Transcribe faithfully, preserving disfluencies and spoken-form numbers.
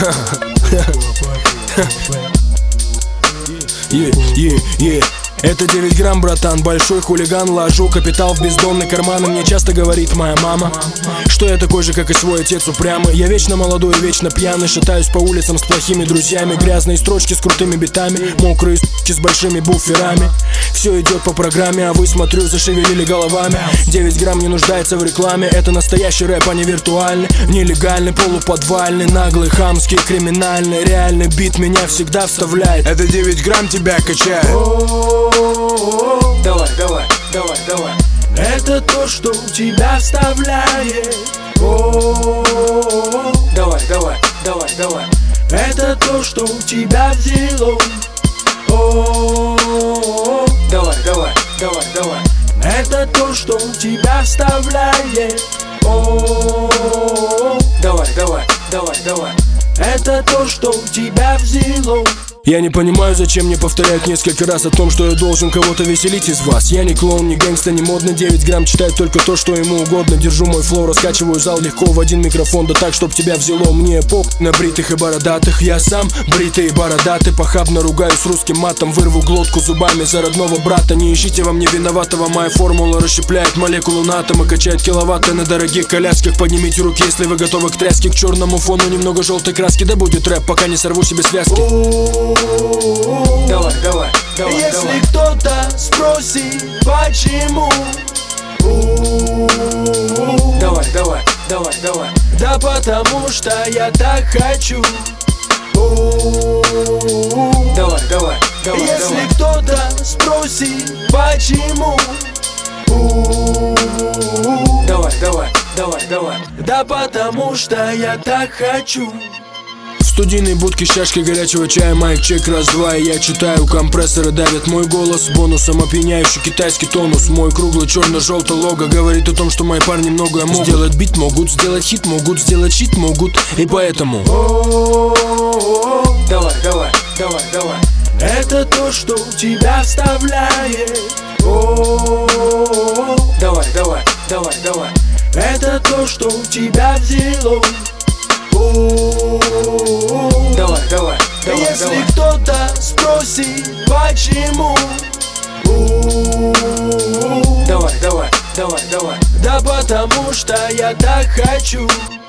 Yeah, yeah, yeah. Это девять грамм, братан, большой хулиган. Ложу капитал в бездонный карман. И мне часто говорит моя мама, что я такой же, как и свой отец, упрямый. Я вечно молодой и вечно пьяный. Шатаюсь по улицам с плохими друзьями. Грязные строчки с крутыми битами. Мокрые с***ки с большими буферами. Все идет по программе, а вы, смотрю, зашевелили головами. девять грамм не нуждается в рекламе. Это настоящий рэп, а не виртуальный. Нелегальный, полуподвальный, наглый, хамский, криминальный. Реальный бит меня всегда вставляет. Это девять грамм тебя качает. Давай, давай, давай, давай. Это то, что у тебя вставляет. О-о-о-о. Давай, давай, давай, давай. Это то, что у тебя взяло. О-о-о-о. Давай, давай, давай, давай. Это то, что у тебя вставляет. О-о-о-о. Давай, давай, давай, давай. Это то, что у тебя взяло. Я не понимаю, зачем мне повторяют несколько раз о том, что я должен кого-то веселить из вас. Я не клоун, не гэнгста, не модный. девять грамм читает только то, что ему угодно. Держу мой флоу, раскачиваю зал легко в один микрофон. Да так, чтоб тебя взяло. Мне поп на бритых и бородатых. Я сам бритый и бородатый. Похабно ругаюсь русским матом. Вырву глотку зубами за родного брата. Не ищите во мне виноватого. Моя формула расщепляет молекулу на атомы. Качает киловатты на дорогих колясках. Поднимите руки, если вы готовы к тряске. К черному фону немного желтой краски. Да будет рэп, пока не сорву себе связки. Давай, давай, давай. Если кто-то спросит, почему, давай, давай, давай, давай. Да потому что я так хочу. Давай, давай, давай. Если кто-то спросит, почему, давай, давай, давай, давай. Да потому что я так хочу. В студийной будке с чашкой горячего чая. Майк чек раз-два, и я читаю. Компрессоры давят мой голос. Бонусом опьяняющий китайский тонус. Мой круглый черно-желтый лого говорит о том, что мои парни многое могут. Сделать бит могут, сделать хит могут, сделать щит могут. И поэтому давай, давай, давай, давай. Это то, что у тебя вставляет. Давай, давай, давай, давай. Это то, что у тебя взяло. Давай, давай, давай. Если кто-то спросит, почему, давай, давай, давай, давай. да потому что я так хочу.